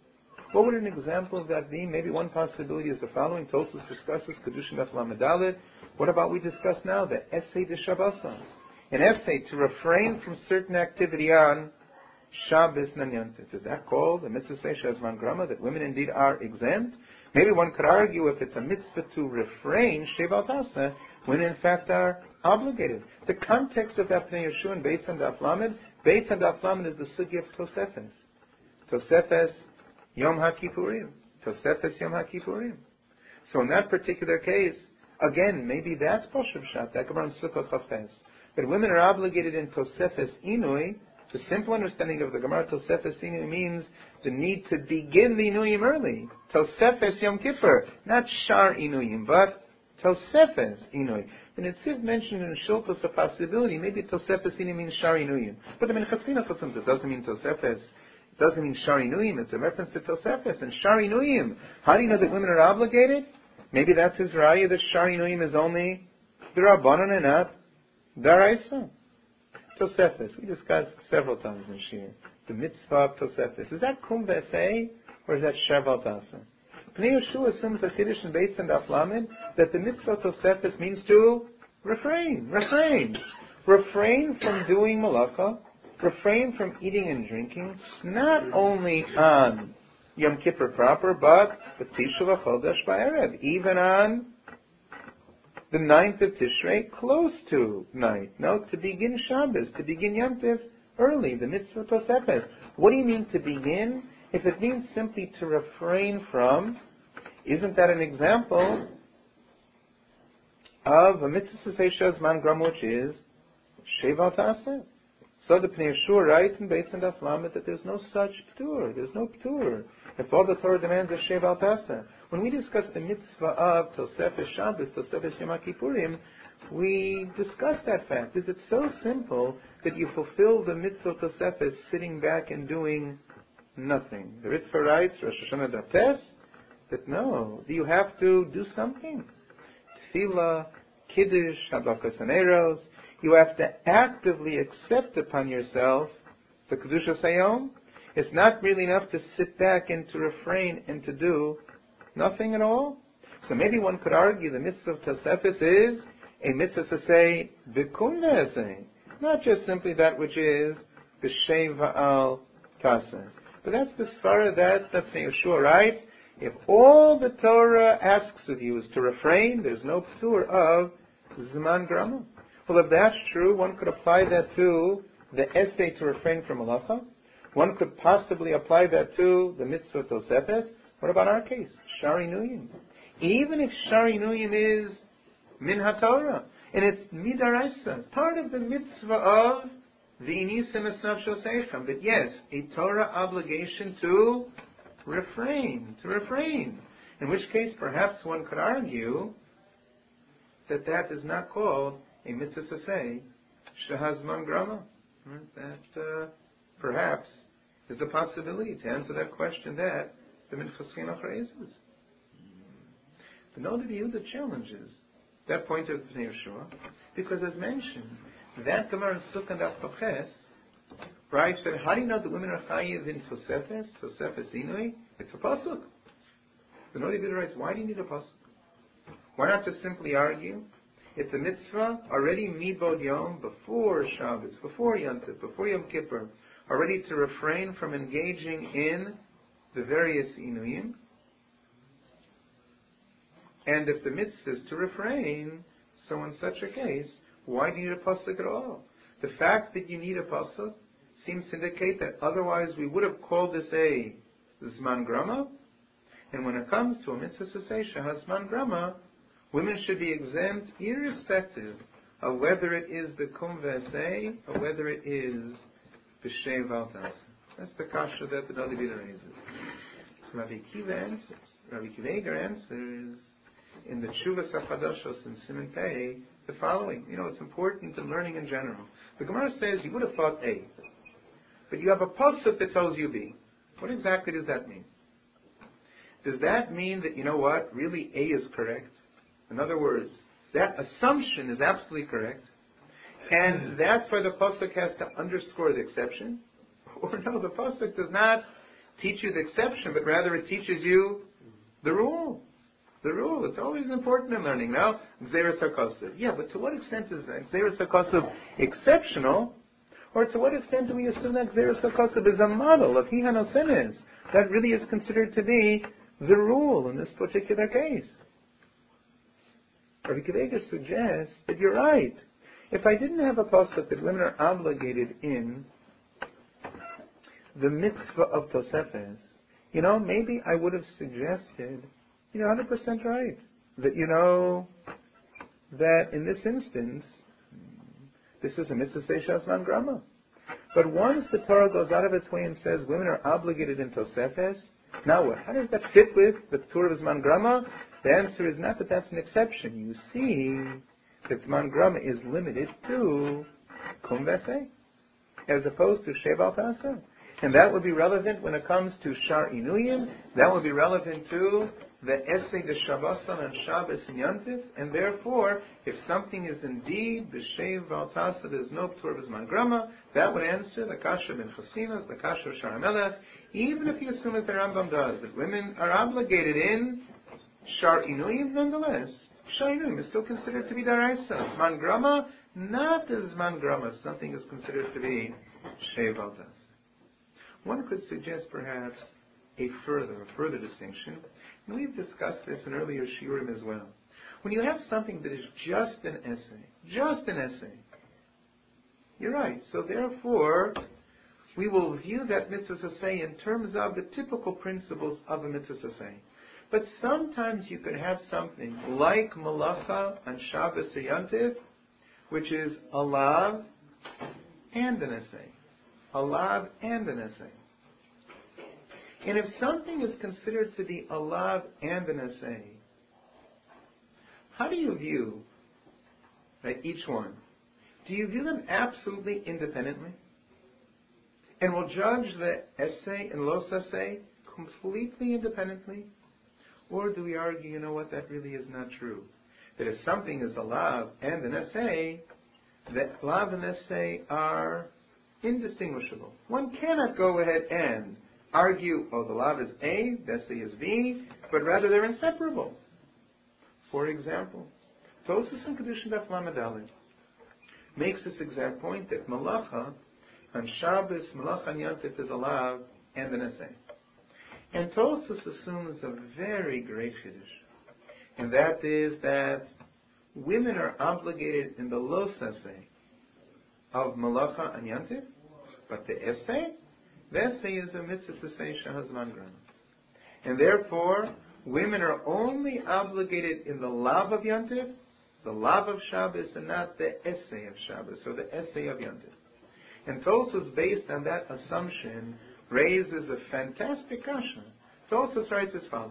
What would an example of that be? Maybe one possibility is the following. Tosfos discusses Kedushin Daf Lamed Daled. What about we discuss now? The essay de Shabbos. An essay to refrain from certain activity on Shabbos Nanyantif. Is that called a mitzvah shazman grama, that women indeed are exempt? Maybe one could argue if it's a mitzvah to refrain, sheval tasa, women in fact are obligated. The context of that Pnei Yeshua based on Daf Lamed is the sugya of Tosefes. Tosefes Yom HaKippurim. Tosefes Yom HaKippurim. So in that particular case, again, maybe that's Poshav Shat, that Gemara in Sukkot Chafes. But women are obligated in Tosefes Inui. The simple understanding of the Gemara Tosefes Inui means the need to begin the Inuyim early. Tosefes Yom Kippur, not Shar Inuyim, but Tosefes Inui. The Netziv mentioned in Shilpos a possibility, maybe Tosefes Inui means Shar Inuyim. But the Minchas Chinuch it doesn't mean Tosefes. It doesn't mean Shar Inuyim. It's a reference to Tosefes and Shar Inuyim. How do you know that women are obligated? Maybe that's his raya that Shar Inuyim is only the Rabbanon and not Daraisa. Tosefes, we discussed several times in Shir. The mitzvah of Tosefes. Is that Kum V'Esei or is that Sheval Tasa? Pnei Yeshua assumes a Kiddush and based on Daf Lamed that the mitzvah of Tosefes means to refrain. Refrain from doing malachah, refrain from eating and drinking, not only on Yom Kippur proper, but the Tisha V'Chodesh Ba'erev, even on the 9th of Tishrei, close to night. No, to begin Shabbos, to begin Yom Tov early, the mitzvah Tosefes. What do you mean to begin? If it means simply to refrain from, isn't that an example of a mitzvah Seisha Zman Gram, which is Sheval Taseh? So the Pnei Yeshua writes in Beis and Daf Lamed that there's no such p'tur. There's no p'tur. If all the Torah demands is Sheval Taseh. When we discuss the mitzvah of Tosefes Shabbos, Tosefes Yom Kippurim, we discuss that fact. Is it so simple that you fulfill the mitzvah of Tosefes sitting back and doing nothing? The Ritva writes, Rosh Hashanah Dates, that no, you have to do something. Tefillah, Kiddush, Hadlakas Haneros. You have to actively accept upon yourself the Kedushas Hayom. It's not really enough to sit back and to refrain and to do nothing at all. So maybe one could argue the mitzvah of Tosefes is a mitzvah to say B'kum V'Esei, not just simply that which is B'Shei Va'al Taseh. But that's the svara that Pnei Yeshua writes. If all the Torah asks of you is to refrain, there's no p'tur of Zman Grama. Well, if that's true, one could apply that to the essay to refrain from malacha. One could possibly apply that to the mitzvah Tosefes. What about our case? Shari Nuyim. Even if Shari Nuyim is Min HaTorah, and it's Midaraisa, part of the mitzvah of V'inisim Esnafsho Seichem. But yes, a Torah obligation to refrain. In which case, perhaps one could argue that that is not called a mitzvah to say Shehazman Grama. That perhaps is a possibility to answer that question that the Minchas Chinuch raises. But no the challenges that point of Pnei Yeshua, because as mentioned, that Gemara in Sukkot Daf Paches writes that how do you know the women are chayiv in Tosefes Inui? It's a pasuk. The Noda writes, why do you need a pasuk? Why not just simply argue? It's a mitzvah already midbod yom, before Shabbos, before Yom Tov, before Yom Kippur, already to refrain from engaging in the various inuyim. And if the mitzvah is to refrain, so in such a case, why do you need a pasuk at all? The fact that you need a pasuk seems to indicate that otherwise we would have called this a Zman Grama. And when it comes to a mitzvah to say Shehazman Grama, women should be exempt irrespective of whether it is the Kum V'Esei or whether it is the B'Shei V'Al. That's the kasha that the Noda raises. So Rabbi Kiva Eger answers in the Tshuvas HaChadoshos in Siman Pei the following. It's important in learning in general. The Gemara says you would have thought A, but you have a pasuk that tells you B. What exactly does that mean? Does that mean that, really A is correct? In other words, that assumption is absolutely correct, and that's why the pasuk has to underscore the exception? Or no, the pasuk does not teach you the exception, but rather it teaches you the rule. The rule. It's always important in learning. Now, Gzeres HaKosav. Yeah, but to what extent is that Gzeres HaKosav exceptional? Or to what extent do we assume that Gzeres HaKosav is a model of Hi HaNosenes? That really is considered to be the rule in this particular case. Rabbi Akiva Eiger suggests that you're right. If I didn't have a pasuk that women are obligated in the mitzvah of Tosefes, maybe I would have suggested, 100% right, that, that in this instance, this is a mitzvah seishas man grama. But once the Torah goes out of its way and says women are obligated in Tosefes, now what? How does that fit with the Torah of Zman Grama? The answer is not that that's an exception. You see that Zman Grama is limited to Kum Vesei, as opposed to Sheval Tasa. And that would be relevant when it comes to Shar Inuyim. That would be relevant to the Essay de Shabbasan and Shabbos and Yantif. And therefore, if something is indeed B'Sheval Tasa, there's no Torah of Zman Grama, that would answer the Kasha ben Chasinas, the Kasha of Shar HaMelech, even if you assume as the Rambam does, that women are obligated in Shar Inuyim, nonetheless, Shar Inuyim is still considered to be Daraisa. Zman Grama, not as Zman Grama, something is considered to be Sheval Tasa. One could suggest perhaps a further distinction, and we've discussed this in earlier shiurim as well. When you have something that is just an essay, you're right. So therefore, we will view that mitzvah saseh in terms of the typical principles of a mitzvah saseh. But sometimes you could have something like malacha and Shabbos or Yantiv, which is a lav and an essay. A lav and an essay. And if something is considered to be a lav and an essay, how do you view each one? Do you view them absolutely independently? And will judge the essay and los essay completely independently? Or do we argue, that really is not true? That if something is a lav and an essay, that lav and essay are indistinguishable. One cannot go ahead and argue, the lav is A, the essay is B, but rather they're inseparable. For example, Tosfos in Kedushin Daf Lamed Daled makes this exact point that malacha on Shabbos, malacha and Yantif is a lav and an essay. And Tosfos assumes a very great chiddush, and that is that women are obligated in the los essay of malacha and Yantif, but the essay is a mitzvah saseh shahazman grama. And therefore, women are only obligated in the lav of Yantif, the lav of Shabbos, and not the essay of Shabbos, or the essay of Yantif. And Tosfos, based on that assumption, raises a fantastic kasha. Tosfos writes as follows.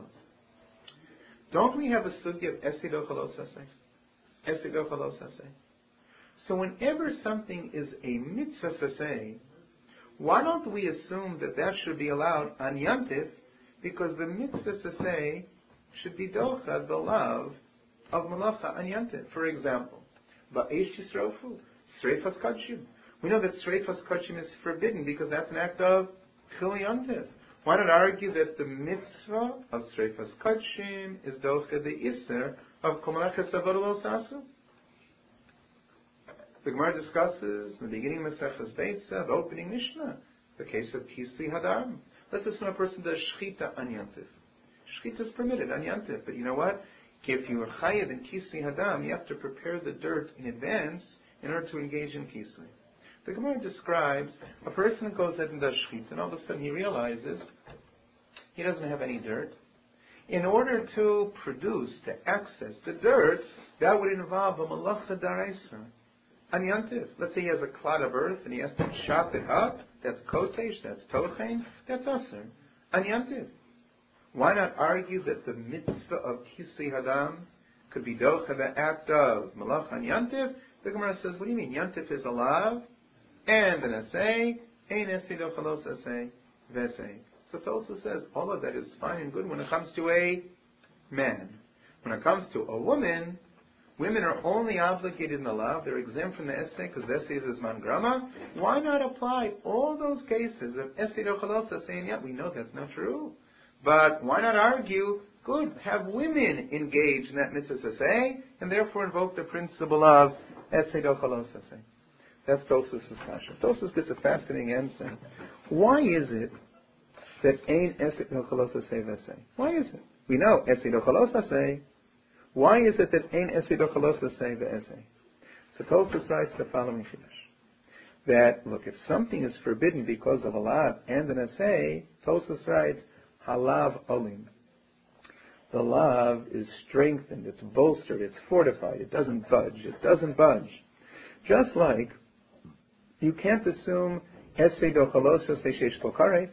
Don't we have a sugya of essay dochalos essay? Essay dochalos essay. So whenever something is a mitzvah saseh, why don't we assume that should be allowed on Yantif, because the mitzvah saseh should be docha, the love of malacha on Yantif. For example, ba'esh yisrofu, sreifas kachim. We know that sreifas kachim is forbidden because that's an act of chil Yantif. Why not argue that the mitzvah of sreifas kachim is docha the iser of kol malachas avodah lo sasu? The Gemara discusses in the beginning of Maseches Beitza, the opening Mishnah, the case of Kisui Hadam. Let's assume a person does Shchita on Yantif. Shchita is permitted on Yantif, but you know what? If you are chayav in Kisui Hadam, you have to prepare the dirt in advance in order to engage in Kisui. The Gemara describes a person who goes ahead and does Shchita, and all of a sudden he realizes he doesn't have any dirt. In order to access the dirt, that would involve a malacha daraisa. On Yantif, let's say he has a clod of earth and he has to chop it up. That's kotesh, that's tochen, that's aser. On Yantif. Why not argue that the mitzvah of Kisui Hadam could be docha, the act of malach on Yantif? The Gemara says, what do you mean? Yantif is a lav and an essay, ein essay dochalos essay, vesay. So Tosfos says, all of that is fine and good when it comes to a man. When it comes to a woman, women are only obligated in the law, they're exempt from the essay because the essay is Zman Grama. Why not apply all those cases of essay dochalosa saying, yeah, we know that's not true. But why not argue, good, have women engage in that mitzvah essay, and therefore invoke the principle of essay dochalosa saying. That's Tosfos' kasha. Tosfos gets a fascinating answer. Why is it that ain't esek dochalosa say v'esay? Why is it? We know esek dochalosa say. Why is it that ain't esek dochalosa say v'esay? So Tosfos writes the following chiddush: that look, if something is forbidden because of a lav and an essay, Tosfos writes halav olim. The lav is strengthened, it's bolstered, it's fortified, it doesn't budge. It doesn't budge. Just like you can't assume essay dochalosa say sheish kokares.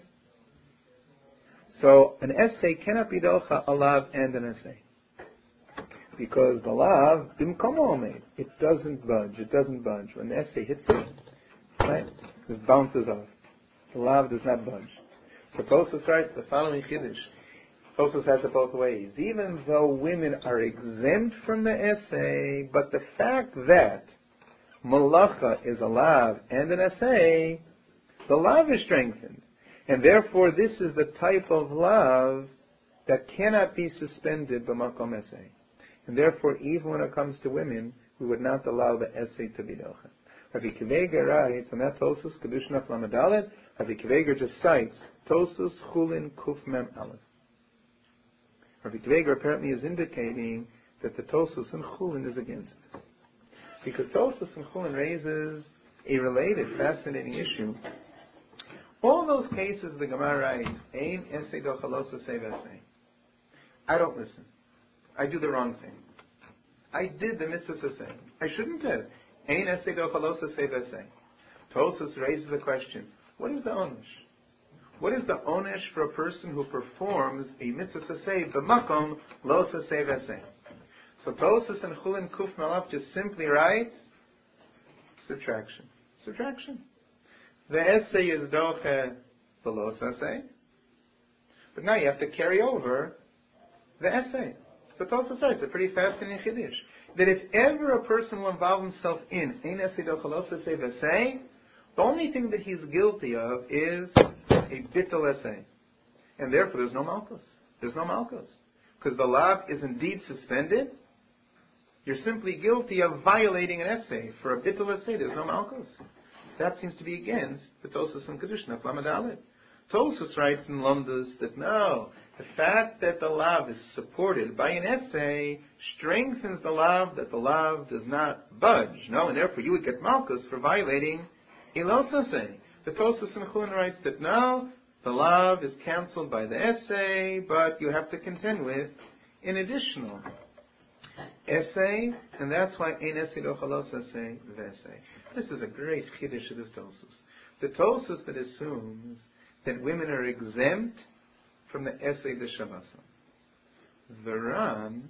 So an essay cannot be docha a lav and an essay. Because the lav, imkomo made, it doesn't budge, it doesn't budge. When the essay hits it, right, it bounces off. The lav does not budge. So Tosfos writes the following chiddush. Tosfos has it both ways. Even though women are exempt from the essay, but the fact that malacha is a lav and an essay, the lav is strengthened. And therefore this is the type of lav that cannot be suspended b'makom essay. And therefore even when it comes to women, we would not allow the essay to be docha. Rabbi Akiva Eiger writes, and that Tosfos Kedushin Daf Lamed Dalet, Rabbi Akiva Eiger just cites Tosfos Chulin Kuf Mem Aleph. Rabbi Akiva Eiger apparently is indicating that the Tosfos in Chulin is against this. Because Tosfos in Chulin raises a related, fascinating issue. All those cases the Gemara writes, Ein essay dochalosa say v'essay. I don't listen. I do the wrong thing. I did the mitzvah say. I shouldn't have. Ein essay dochalosa say v'essay. Tosfos raises the question, what is the onesh? What is the onesh for a person who performs a mitzvah say b'makom lo say v'essay? So Tosfos and Chulin Kuf Malaf just simply writes subtraction. Subtraction. The essay is doche the lo say, but now you have to carry over the essay. So Tosfos writes a pretty fascinating chiddush that if ever a person will involve himself in ein essay doche lo say v'essay, the only thing that he's guilty of is a bittul essay, and therefore there's no malchus. There's no malchus because the lav is indeed suspended. You're simply guilty of violating an essay. For a bittul essay, there's no malchus. That seems to be against the Tosfos and Kedushin Daf Lamed Dalet. Tosfos writes in Lomdus that no, the fact that the lav is supported by an essay strengthens the lav that the lav does not budge. No, and therefore you would get malchus for violating a lo essay. The Tosfos and Chulin writes that no, the lav is cancelled by the essay, but you have to contend with an additional essay, and that's why ein essay dochalosa say v'essay. This is a great chiddush of this Tosfos. The Tosfos that assumes that women are exempt from the essay d'shavasa. The Ran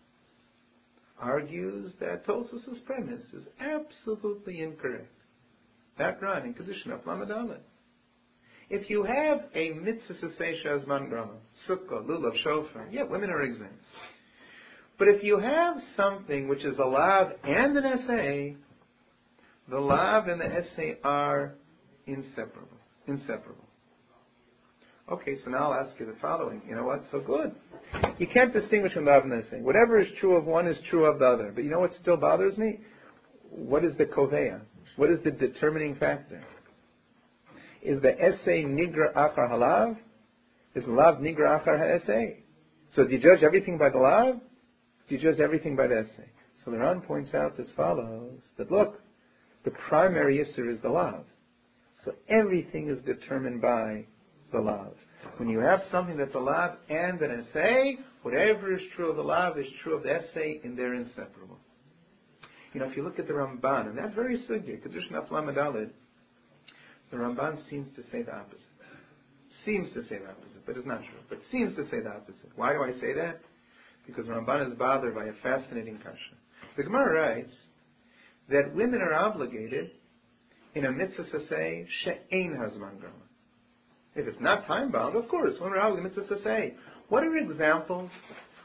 argues that Tosfos' premise is absolutely incorrect. That Ran in Kedushin Daf Lamed Dalet. If you have a mitzvah say shazman grama, sukkah, lulav, shofar, yeah, women are exempt. But if you have something which is a lav and an essay, the lav and the essay are inseparable. Inseparable. Okay, so now I'll ask you the following. You know what? So good. You can't distinguish from lav and essay. Whatever is true of one is true of the other. But you know what still bothers me? What is the koveya? What is the determining factor? Is the essay nigra achar halav? Is lav nigra achar ha-essay? So do you judge everything by the lav? Do you judge everything by the essay? So the Ran points out as follows, that look, the primary issur is the lav. So everything is determined by the lav. When you have something that's a lav and an essay, whatever is true of the lav is true of the essay, and they're inseparable. You know, if you look at the Ramban, and that very sugya, Kedushin Daf Lamed Dalet, the Ramban seems to say the opposite. Seems to say the opposite, but it's not true. But seems to say the opposite. Why do I say that? Because Ramban is bothered by a fascinating kasha. The Gemara writes that women are obligated in a mitzvah to say she'ein hazman grama. If it's not time bound, of course, women are obligated mitzvah to say. What are examples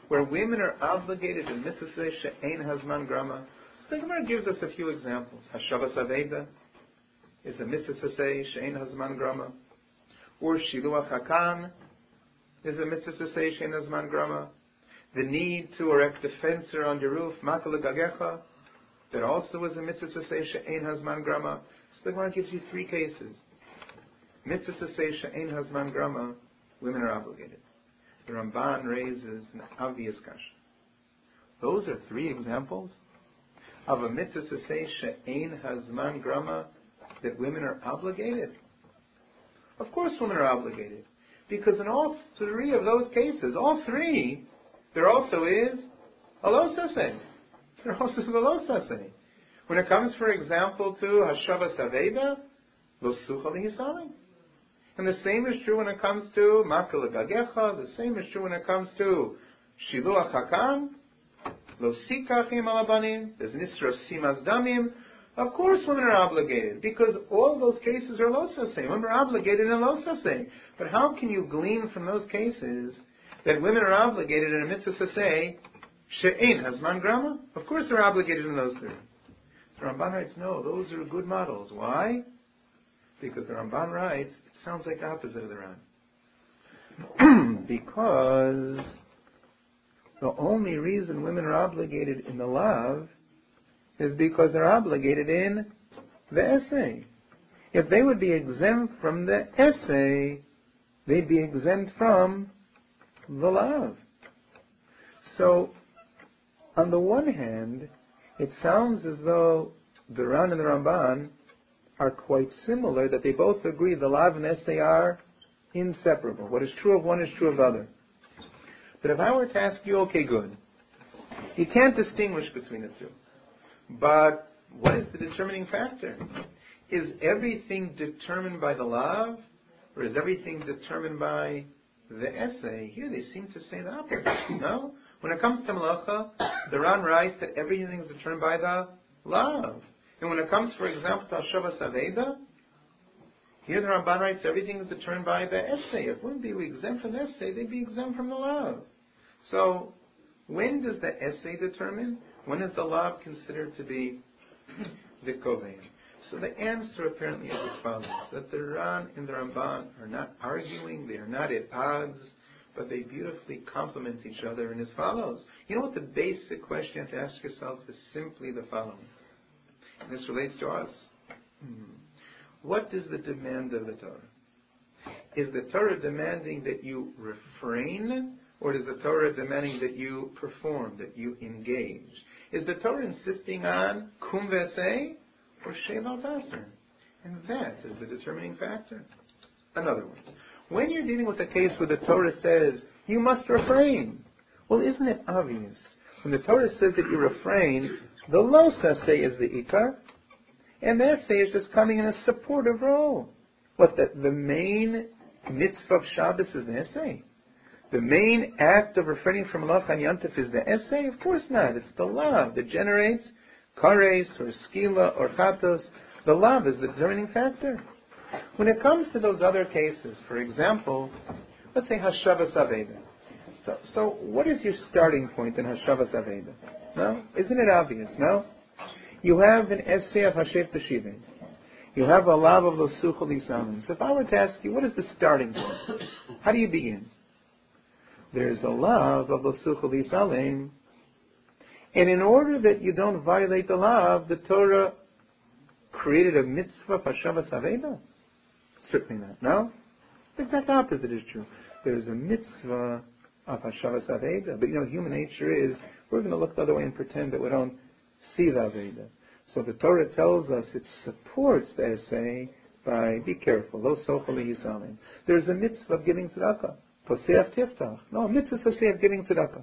where women are obligated in mitzvah she'ein hazman grama. So the Gemara gives us a few examples. Hashavas Aveda is a mitzvah she'ein hazman grama. Or Shiluach Hakan is a mitzvah she'ein hazman grama. The need to erect a fencer on your roof, Makal Gagecha, that also is a mitzvah she'ein hazman grama. So the Gemara gives you three cases. Mitzvah she'ein hazman grama, women are obligated. The Ramban raises an obvious kasha. Those are three examples of a mitzvah she'ein hazman grama that women are obligated. Of course women are obligated. Because in all three of those cases, there also is a lo saseh. There also is a lo saseh. When it comes, for example, to Hashavas Aveda, lo sucha lihisalim. And the same is true when it comes to Makal Gagecha. The same is true when it comes to Shiluach Hakan. Lo sikachim alabanim. There's Nisra Simas Damim. Of course women are obligated, because all those cases are lo saseh. Women are obligated in lo saseh. But how can you glean from those cases that women are obligated in a mitzvah saseh she'ein hazman grama? Of course they're obligated in those three. The Ramban writes, no, those are good models. Why? Because the Ramban writes, it sounds like the opposite of the Ran. Because the only reason women are obligated in the lav is because they're obligated in the essay. If they would be exempt from the essay, they'd be exempt from the lav. So, on the one hand, it sounds as though the Ran and the Ramban are quite similar, that they both agree the lav and essay are inseparable. What is true of one is true of the other. But if I were to ask you, okay, good, you can't distinguish between the two. But what is the determining factor? Is everything determined by the lav, or is everything determined by the essay? Here they seem to say the opposite. No? When it comes to Malacha, the Ran writes that everything is determined by the lav. And when it comes, for example, to Hashavas Aveda, here the Ramban writes everything is determined by the essay. If women be exempt from the essay, they'd be exempt from the lav. So, when does the essay determine? When is the lav considered to be the kovein? So the answer apparently is as follows, that the Ran and the Ramban are not arguing, they are not at odds, but they beautifully complement each other, and as follows. You know what the basic question you have to ask yourself is simply the following. And this relates to us. What is the demand of the Torah? Is the Torah demanding that you refrain, or is the Torah demanding that you perform, that you engage? Is the Torah insisting on kum v'aseh, or sheval vaser? And that is the determining factor. In other words, when you're dealing with a case where the Torah says, you must refrain, well, isn't it obvious? When the Torah says that you refrain, the lo saseh is the ikar, and the essay is just coming in a supportive role. What, the main mitzvah of Shabbos is the essay? The main act of refraining from Malacha and Yantif is the essay? Of course not. It's the lav that generates kares or skila or chatos. The lav is the determining factor. When it comes to those other cases, for example, let's say Hashavas Aveda. So what is your starting point in Hashavas Aveda? No? Isn't it obvious? No? You have an essay of Hashev Teshivin. You have a lav of Losuchel Isalim. So if I were to ask you, what is the starting point? How do you begin? There's a lav of Losuchel Isalim. And in order that you don't violate the lav, the Torah created a mitzvah of Hashavas Aveda? Certainly not. No? The exact opposite is true. There's a mitzvah of Hashavas Aveda. But human nature is, we're going to look the other way and pretend that we don't see the Aveda. So the Torah tells us it supports the essay by, be careful, lo sochel yisalim. There's a mitzvah of giving tzedakah. Poseach tiftach. No, a mitzvah of giving tzedakah.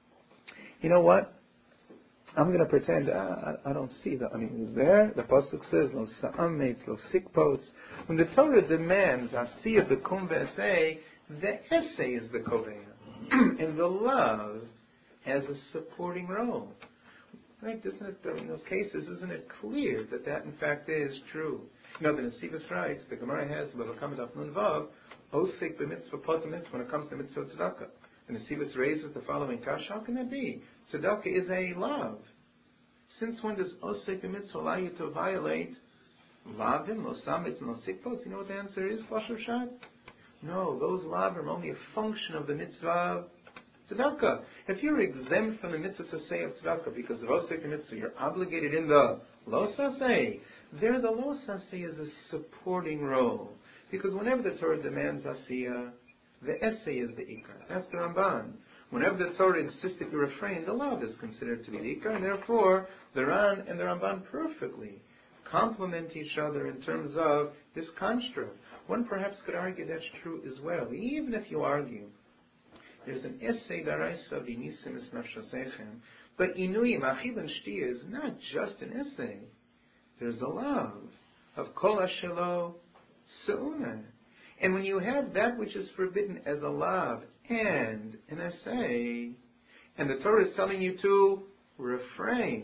You know what? I'm going to pretend I don't see that. It's there. The pasuk says, lo sa'ametz, lo sikpots. When the Torah demands asiyah b'kum ve'essay, the essay is the koveya. And the love has a supporting role. Right? Isn't it, in those cases, isn't it clear that in fact is true? The Nesivos writes, the Gemara has, Osek b'mitzvah pot mitzvah, when it comes to mitzvah tzedakah. And the Sivas raises the following kasha: how can that be? Tzedakah is a lav. Since when does osek mitzvah allow you to violate lavim, lo samitz, no sikpos? You know what the answer is, Fashur Shad? No, those lavim are only a function of the mitzvah tzedakah. If you're exempt from the mitzvah saseh of tzedakah because of osek mitzvah, you're obligated in the lo saseh. There, the lo saseh is a supporting role. Because whenever the Torah demands asiyah, the essay is the ikar. That's the Ramban. Whenever the Torah insists that you refrain, the lav is considered to be the ikar, and therefore the Ran and the Ramban perfectly complement each other in terms of this construct. One perhaps could argue that's true as well. Even if you argue there's an essay daraisa v'nisim es nafshosechem, but inuyim achil and shtia is not just an essay. There's a lav of kol ashelo se'una. And when you have that which is forbidden as a lav and an essay, and the Torah is telling you to refrain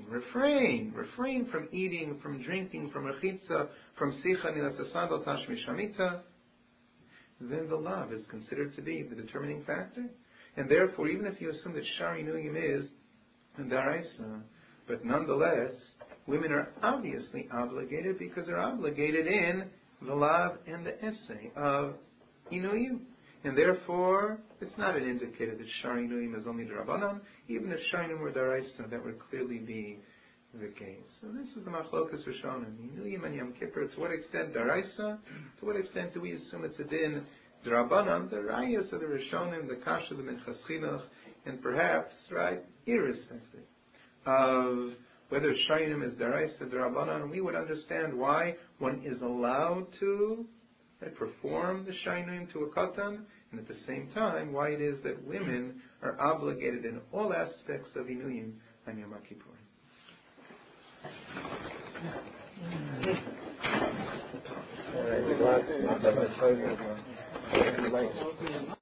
from eating, from drinking, from rechitza, from sicha nilasasandal tashmi shamita, then the lav is considered to be the determining factor. And therefore, even if you assume that shari nuyim is daraisa, but nonetheless, women are obviously obligated because they're obligated in the lav and the essay of inuyim. And therefore, it's not an indicator that shari inuyim is only d'Rabbanan. Even if shari inuyim were d'Oraisa, that would clearly be the case. So this is the machlokas Rishonim. Inuyim and Yom Kippur, to what extent d'Oraisa? To what extent do we assume it's a din d'Rabbanan? The rayas of the Rishonim, the kasha, the Minchas Chinuch, and perhaps, right, irrespective of whether shari inuyim is d'Oraisa, d'Rabbanan, we would understand why one is allowed to perform the shari inuyim to a katan, and at the same time, why it is that women are obligated in all aspects of inuyim on Yom Kippur.